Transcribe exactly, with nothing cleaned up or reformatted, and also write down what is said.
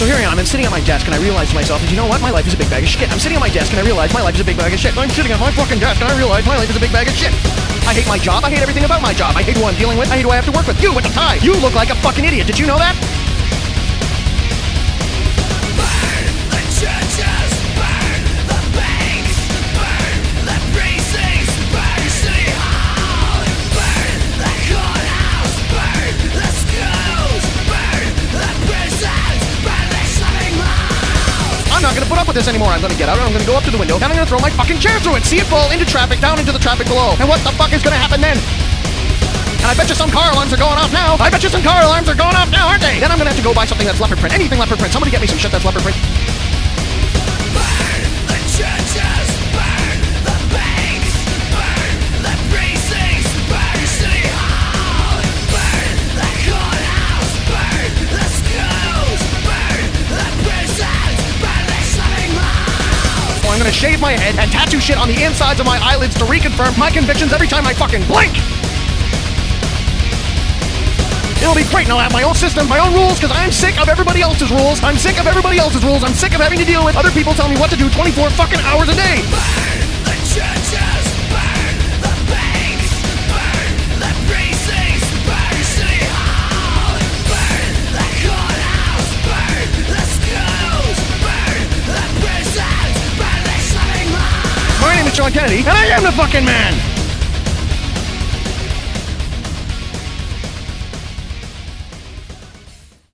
So here I am, I'm sitting at my desk and I realize to myself, you know what? My life is a big bag of shit. I'm sitting at my desk and I realize my life is a big bag of shit. I'm sitting at my fucking desk and I realize my life is a big bag of shit. I hate my job. I hate everything about my job. I hate who I'm dealing with. I hate who I have to work with. You with the tie. You look like a fucking idiot. Did you know that? I'm not gonna put up with this anymore. I'm gonna get out and I'm gonna go up to the window and I'm gonna throw my fucking chair through it. See it fall into traffic, down into the traffic below. And what the fuck is gonna happen then? And I bet you some car alarms are going off now. I bet you some car alarms are going off now, aren't they? Then I'm gonna have to go buy something that's leopard print. Anything leopard print. Somebody get me some shit that's leopard print. Burn the churches, burn the banks, burn the precincts, burn City Hall, burn the courthouse, burn the schools, burn the prisons, burn the shopping malls. I'm gonna shave my head and tattoo shit on the insides of my eyelids to reconfirm my convictions every time I fucking blink. It'll be great and I'll have my own system, my own rules, because I'm sick of everybody else's rules. I'm sick of everybody else's rules. I'm sick of having to deal with other people telling me what to do twenty-four fucking hours a day. Burn the churches, burn the banks, burn the precincts, burn City Hall, burn the courthouse, burn the schools, burn the prisons, burn the shopping malls. My name is Sean Kennedy, and I am the fucking man.